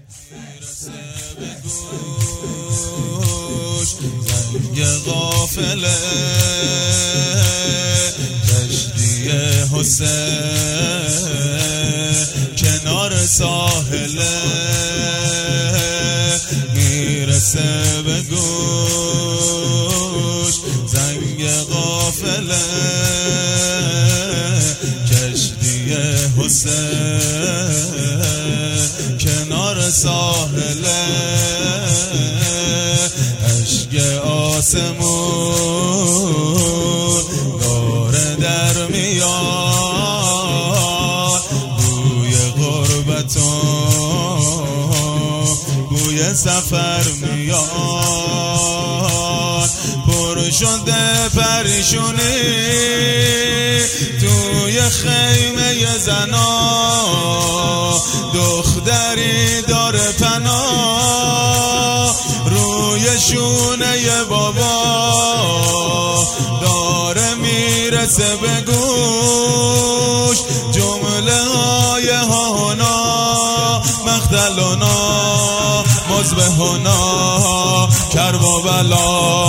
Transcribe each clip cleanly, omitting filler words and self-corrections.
میرسه به گوش زنگ قافله کشتی حسین کنار ساحله میرسه به گوش زنگ قافله کشتی حسین کنار ساحله اشک آسمون داره در میاد بوی غربت و بوی سفر میاد پر شده پریشونی توی خیمه زنا دختری داره پناه روی شونه بابا داره میرسه به گوش جمله های هانا مقتلنا مذبحنا کرب و بلا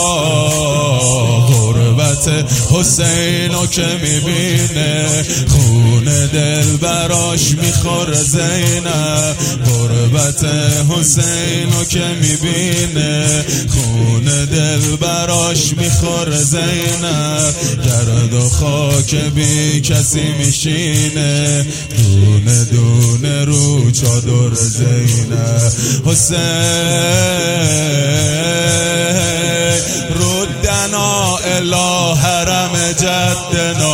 غربت حسینو که میبینه خون دل براش میخوره زینب غربت حسینو که میبینه خون دل براش میخوره زینب گرد و خاک بی کسی میشینه دونه دونه رو چادر زینب حسین ردنا الی حرم جدنا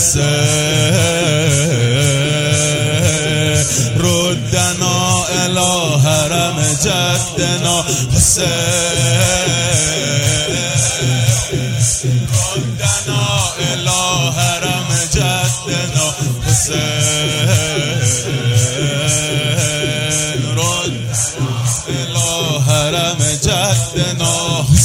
حسین ردنا الی حرم جدنا حسین ردنا الی حرم جدنا حسین ردنا الی حرم جدنا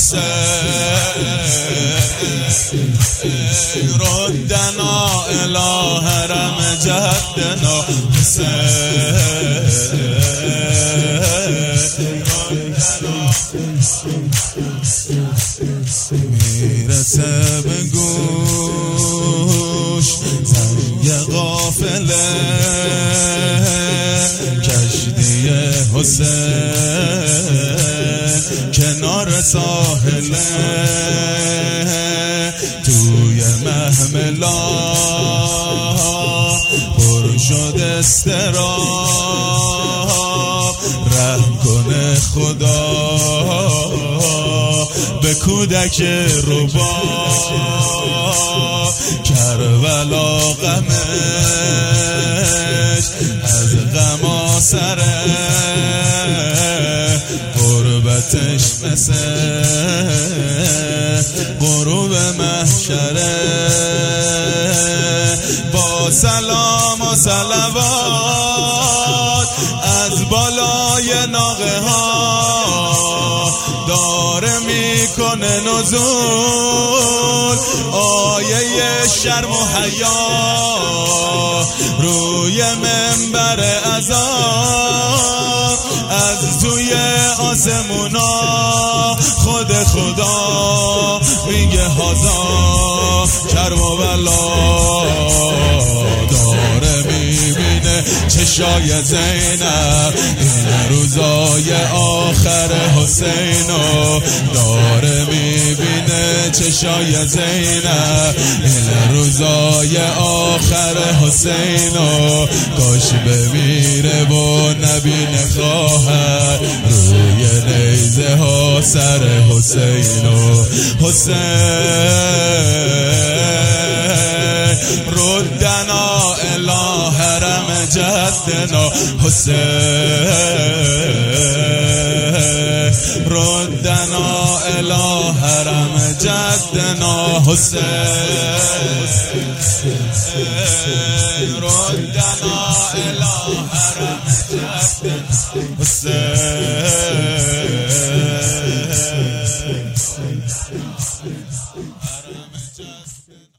حسین ردنا الی حرم جدنا حسین میرسه به گوش زنگ قافله کشتی حسین کنار ساحله توی محملا پر شد استراب رحم کنه خدا به کودک ربا کربلا غمش از غم سره غربتش مثل غروب محشره با سلام و صلوات از بالای ناقه ها داره میکنه نزول آیه شرم و حیا روی منبر عذاب از توی آسمونا خود خدا میگه هازا کرب و بلا داره میبینه چشای زینب این روزای آخر حسینو داره میبینه چشای زینب این روزای آخر حسینو کاش بمیره و نبینه خواهد روی نیزه ها سر حسینو حسین ردنا الی حرم جدنا حسین ردنا الی حرم جدنا حسین ردنا الی حرم جدنا حسین